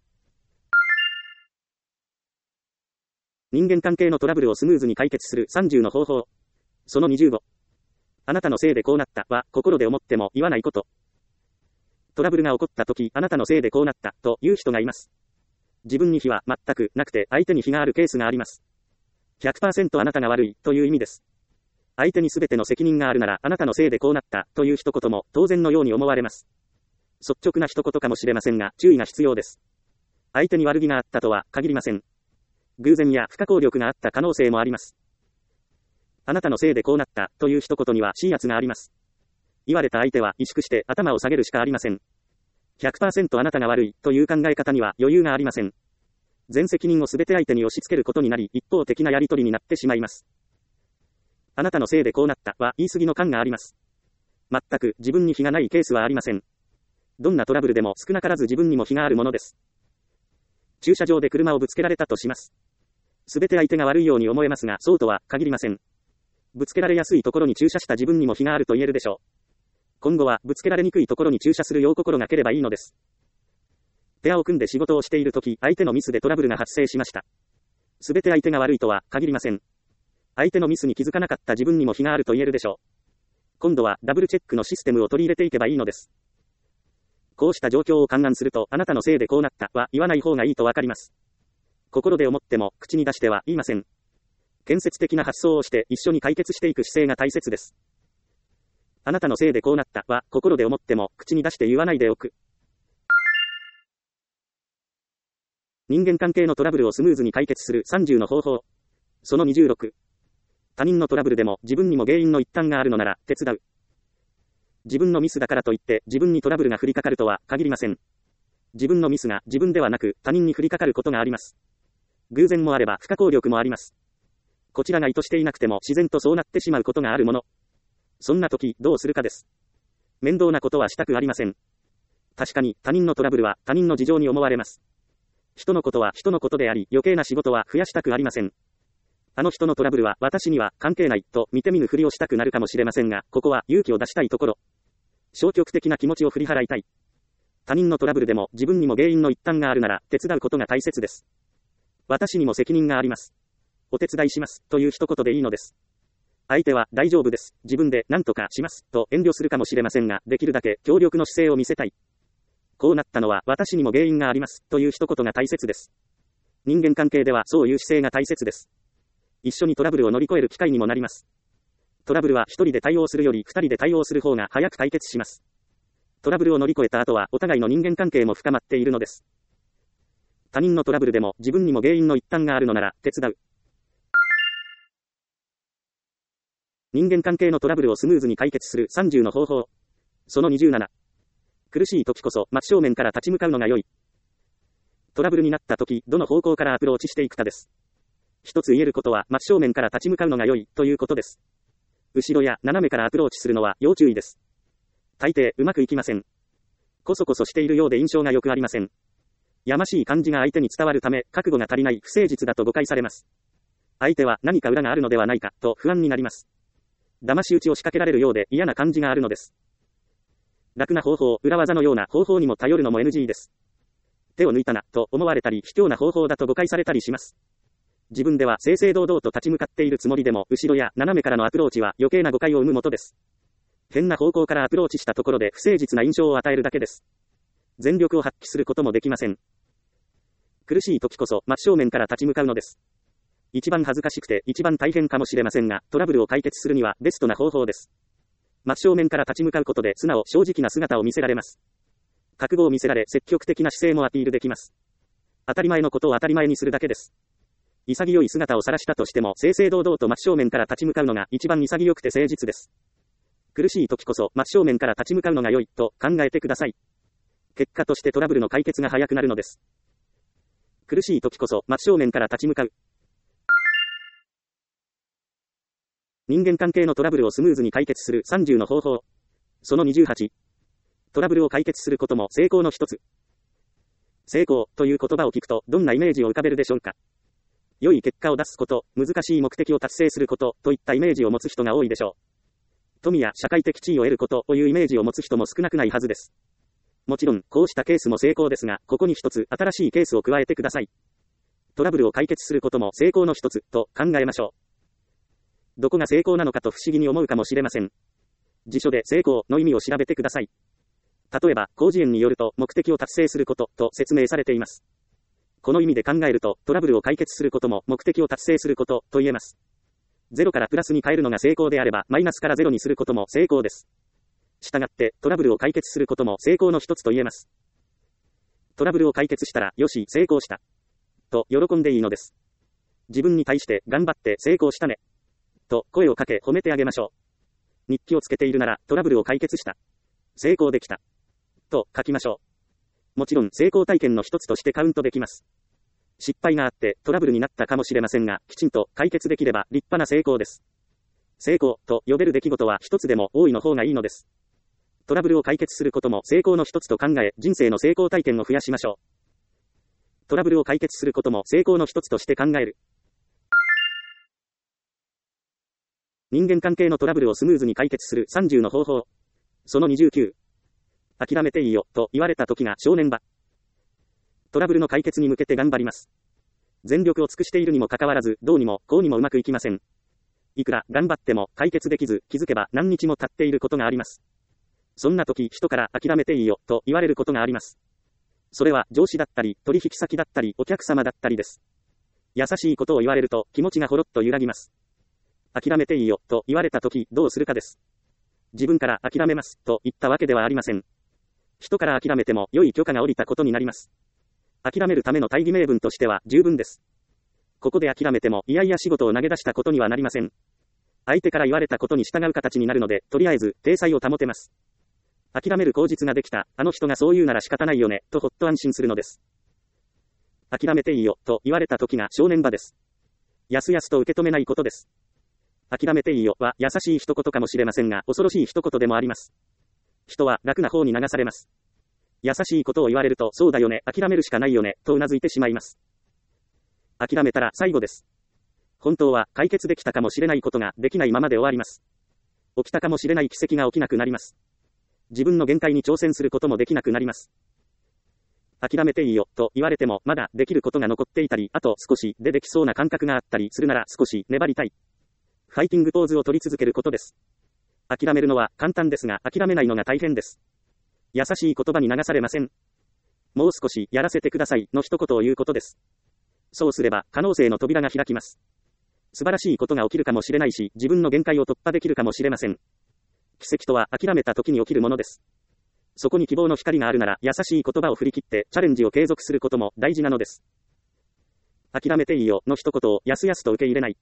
人間関係のトラブルをスムーズに解決する30の方法。その25。あなたのせいでこうなったは、心で思っても言わないこと。トラブルが起こったとき、あなたのせいでこうなったという人がいます。自分に非は全くなくて、相手に非があるケースがあります。100% あなたが悪いという意味です。相手に全ての責任があるなら、あなたのせいでこうなったという一言も当然のように思われます。率直な一言かもしれませんが、注意が必要です。相手に悪気があったとは限りません。偶然や不可抗力があった可能性もあります。あなたのせいでこうなったという一言には真圧があります。言われた相手は萎縮して頭を下げるしかありません。 100% あなたが悪いという考え方には余裕がありません。全責任をすべて相手に押し付けることになり、一方的なやり取りになってしまいます。あなたのせいでこうなったは言い過ぎの感があります。全く自分に非がないケースはありません。どんなトラブルでも少なからず自分にも非があるものです。駐車場で車をぶつけられたとします。すべて相手が悪いように思えますが、そうとは限りません。ぶつけられやすいところに駐車した自分にも非があると言えるでしょう。今後はぶつけられにくいところに駐車するよう心がければいいのです。ペアを組んで仕事をしているとき、相手のミスでトラブルが発生しました。すべて相手が悪いとは限りません。相手のミスに気づかなかった自分にも非があると言えるでしょう。今度はダブルチェックのシステムを取り入れていけばいいのです。こうした状況を勘案すると、あなたのせいでこうなったは言わない方がいいとわかります。心で思っても口に出しては言いません。建設的な発想をして一緒に解決していく姿勢が大切です。あなたのせいでこうなったは心で思っても口に出して言わないでおく。人間関係のトラブルをスムーズに解決する30の方法。その26。他人のトラブルでも自分にも原因の一端があるのなら手伝う。自分のミスだからといって自分にトラブルが降りかかるとは限りません。自分のミスが自分ではなく他人に降りかかることがあります。偶然もあれば不可抗力もあります。こちらが意図していなくても自然とそうなってしまうことがあるもの。そんな時どうするかです。面倒なことはしたくありません。確かに他人のトラブルは他人の事情に思われます。人のことは人のことであり、余計な仕事は増やしたくありません。あの人のトラブルは私には関係ないと見て見ぬふりをしたくなるかもしれませんが、ここは勇気を出したいところ。消極的な気持ちを振り払いたい。他人のトラブルでも自分にも原因の一端があるなら手伝うことが大切です。私にも責任があります。お手伝いしますという一言でいいのです。相手は大丈夫です。自分で何とかしますと遠慮するかもしれませんが、できるだけ協力の姿勢を見せたい。こうなったのは私にも原因がありますという一言が大切です。人間関係ではそういう姿勢が大切です。一緒にトラブルを乗り越える機会にもなります。トラブルは一人で対応するより二人で対応する方が早く解決します。トラブルを乗り越えた後はお互いの人間関係も深まっているのです。他人のトラブルでも自分にも原因の一端があるのなら手伝う。人間関係のトラブルをスムーズに解決する30の方法。その27。苦しい時こそ真正面から立ち向かうのが良い。トラブルになった時、どの方向からアプローチしていくかです。一つ言えることは真正面から立ち向かうのが良いということです。後ろや斜めからアプローチするのは要注意です。大抵うまくいきません。こそこそしているようで印象が良くありません。やましい感じが相手に伝わるため、覚悟が足りない不誠実だと誤解されます。相手は何か裏があるのではないかと不安になります。騙し討ちを仕掛けられるようで嫌な感じがあるのです。楽な方法、裏技のような方法にも頼るのも NG です。手を抜いたなと思われたり、卑怯な方法だと誤解されたりします。自分では正々堂々と立ち向かっているつもりでも、後ろや斜めからのアプローチは余計な誤解を生むもとです。変な方向からアプローチしたところで不誠実な印象を与えるだけです。全力を発揮することもできません。苦しい時こそ真正面から立ち向かうのです。一番恥ずかしくて一番大変かもしれませんが、トラブルを解決するにはベストな方法です。真正面から立ち向かうことで素直、正直な姿を見せられます。覚悟を見せられ積極的な姿勢もアピールできます。当たり前のことを当たり前にするだけです。潔い姿を晒したとしても、正々堂々と真正面から立ち向かうのが一番潔くて誠実です。苦しい時こそ真正面から立ち向かうのが良いと考えてください。結果としてトラブルの解決が早くなるのです。苦しい時こそ真正面から立ち向かう。人間関係のトラブルをスムーズに解決する30の方法。その28。トラブルを解決することも成功の一つ。成功という言葉を聞くとどんなイメージを浮かべるでしょうか。良い結果を出すこと、難しい目的を達成することといったイメージを持つ人が多いでしょう。富や社会的地位を得ることというイメージを持つ人も少なくないはずです。もちろんこうしたケースも成功ですが、ここに一つ新しいケースを加えてください。トラブルを解決することも成功の一つと考えましょう。どこが成功なのかと不思議に思うかもしれません。辞書で成功の意味を調べてください。例えば、広辞苑によると目的を達成することと説明されています。この意味で考えると、トラブルを解決することも目的を達成することと言えます。0からプラスに変えるのが成功であれば、マイナスから0にすることも成功です。したがって、トラブルを解決することも成功の一つと言えます。トラブルを解決したら、よし、成功した。と喜んでいいのです。自分に対して、頑張って成功したね。と声をかけ褒めてあげましょう。日記をつけているなら、トラブルを解決した。成功できた。と書きましょう。 もちろん成功体験の一つとしてカウントできます。失敗があってトラブルになったかもしれませんが、きちんと解決できれば立派な成功です。成功と呼べる出来事は一つでも多いの方がいいのです。トラブルを解決することも成功の一つと考え、人生の成功体験を増やしましょう。トラブルを解決することも成功の一つとして考える。人間関係のトラブルをスムーズに解決する30の方法。その29。諦めていいよと言われた時が正念場。トラブルの解決に向けて頑張ります。全力を尽くしているにもかかわらず、どうにもこうにもうまくいきません。いくら頑張っても解決できず、気づけば何日も経っていることがあります。そんな時、人から諦めていいよと言われることがあります。それは上司だったり、取引先だったり、お客様だったりです。優しいことを言われると気持ちがほろっと揺らぎます。諦めていいよと言われた時、どうするかです。自分から諦めますと言ったわけではありません。人から諦めても良い許可が下りたことになります。諦めるための大義名分としては十分です。ここで諦めてもいやいや仕事を投げ出したことにはなりません。相手から言われたことに従う形になるので、とりあえず体裁を保てます。諦める口実ができた、あの人がそう言うなら仕方ないよね、とほっと安心するのです。諦めていいよと言われた時が正念場です。やすやすと受け止めないことです。諦めていいよは優しい一言かもしれませんが、恐ろしい一言でもあります。人は楽な方に流されます。優しいことを言われると、そうだよね、諦めるしかないよね、とうなずいてしまいます。諦めたら最後です。本当は解決できたかもしれないことができないままで終わります。起きたかもしれない奇跡が起きなくなります。自分の限界に挑戦することもできなくなります。諦めていいよと言われてもまだできることが残っていたり、あと少しでできそうな感覚があったりするなら少し粘りたい。ファイティングポーズを取り続けることです。諦めるのは簡単ですが、諦めないのが大変です。優しい言葉に流されません。もう少しやらせてくださいの一言を言うことです。そうすれば可能性の扉が開きます。素晴らしいことが起きるかもしれないし、自分の限界を突破できるかもしれません。奇跡とは諦めた時に起きるものです。そこに希望の光があるなら、優しい言葉を振り切ってチャレンジを継続することも大事なのです。諦めていいよの一言をやすやすと受け入れない。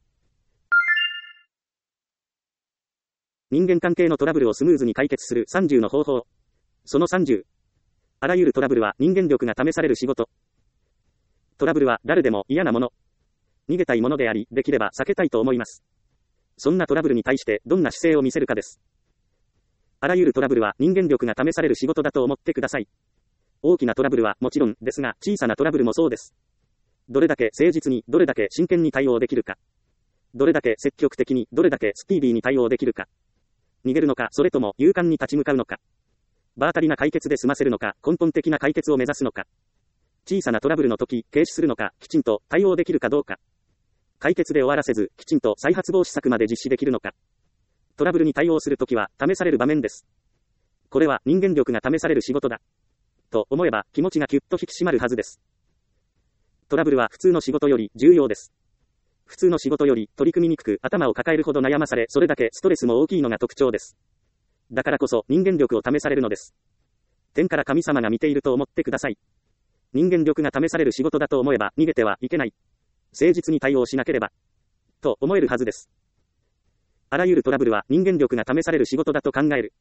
人間関係のトラブルをスムーズに解決する30の方法。その30。あらゆるトラブルは人間力が試される仕事。トラブルは誰でも嫌なもの。逃げたいものであり、できれば避けたいと思います。そんなトラブルに対してどんな姿勢を見せるかです。あらゆるトラブルは人間力が試される仕事だと思ってください。大きなトラブルはもちろんですが、小さなトラブルもそうです。どれだけ誠実に、どれだけ真剣に対応できるか。どれだけ積極的に、どれだけスピーディーに対応できるか。逃げるのか、それとも勇敢に立ち向かうのか。場当たりな解決で済ませるのか、根本的な解決を目指すのか。小さなトラブルの時、軽視するのか、きちんと対応できるかどうか。解決で終わらせず、きちんと再発防止策まで実施できるのか。トラブルに対応するときは、試される場面です。これは人間力が試される仕事だ。と思えば、気持ちがキュッと引き締まるはずです。トラブルは普通の仕事より重要です。普通の仕事より取り組みにくく、頭を抱えるほど悩まされ、それだけストレスも大きいのが特徴です。だからこそ人間力を試されるのです。天から神様が見ていると思ってください。人間力が試される仕事だと思えば逃げてはいけない。誠実に対応しなければ。と思えるはずです。あらゆるトラブルは人間力が試される仕事だと考える。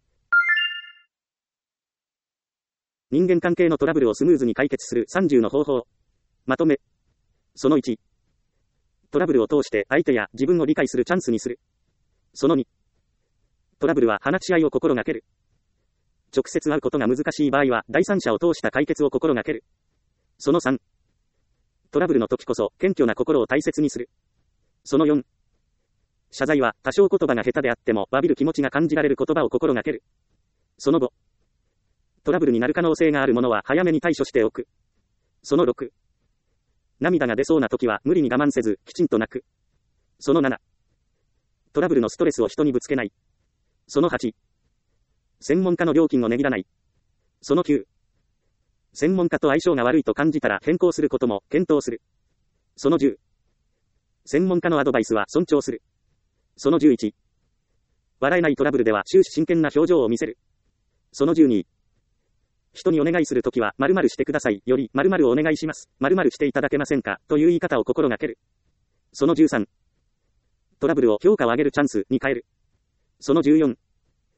人間関係のトラブルをスムーズに解決する30の方法。まとめ。その1。トラブルを通して相手や自分を理解するチャンスにする。その2。トラブルは話し合いを心がける。直接会うことが難しい場合は第三者を通した解決を心がける。その3。トラブルの時こそ謙虚な心を大切にする。その4。謝罪は多少言葉が下手であっても詫びる気持ちが感じられる言葉を心がける。その5。トラブルになる可能性があるものは早めに対処しておく。その6。涙が出そうな時は無理に我慢せずきちんと泣く。その7。トラブルのストレスを人にぶつけない。その8。専門家の料金を値切らない。その9。専門家と相性が悪いと感じたら変更することも検討する。その10。専門家のアドバイスは尊重する。その11。笑えないトラブルでは終始真剣な表情を見せる。その12。人にお願いするときは、〇〇してくださいより、〇〇をお願いします。〇〇していただけませんかという言い方を心がける。その13。トラブルを評価を上げるチャンスに変える。その14。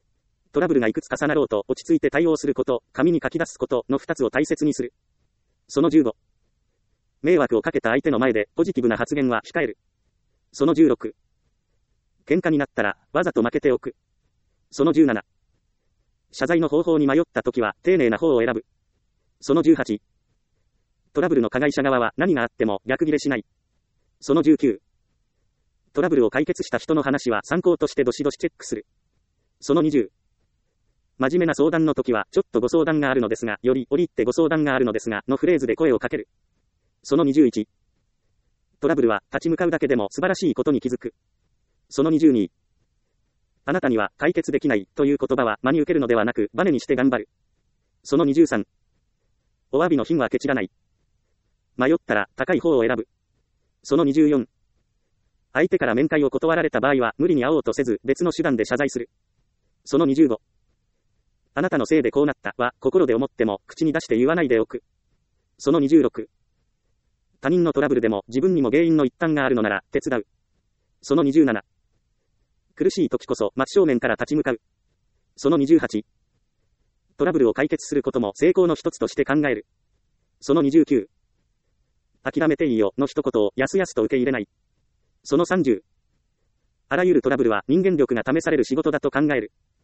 トラブルがいくつ重なろうと落ち着いて対応すること、紙に書き出すことの2つを大切にする。その15。迷惑をかけた相手の前でポジティブな発言は控える。その16。喧嘩になったらわざと負けておく。その17。謝罪の方法に迷ったときは丁寧な方を選ぶ。その18。トラブルの加害者側は何があっても逆ギレしない。その19。トラブルを解決した人の話は参考としてどしどしチェックする。その20。真面目な相談の時はちょっとご相談があるのですが、より折り入ってご相談があるのですがのフレーズで声をかける。その21。トラブルは立ち向かうだけでも素晴らしいことに気づく。その22。あなたには解決できないという言葉は真に受けるのではなくバネにして頑張る。その23。お詫びの品はケチらない。迷ったら高い方を選ぶ。その24。相手から面会を断られた場合は無理に会おうとせず別の手段で謝罪する。その25。あなたのせいでこうなったは心で思っても口に出して言わないでおく。その26。他人のトラブルでも自分にも原因の一端があるのなら手伝う。その27。苦しい時こそ真正面から立ち向かう。その28。トラブルを解決することも成功の一つとして考える。その29。諦めていいよの一言をやすやすと受け入れない。その30。あらゆるトラブルは人間力が試される仕事だと考える。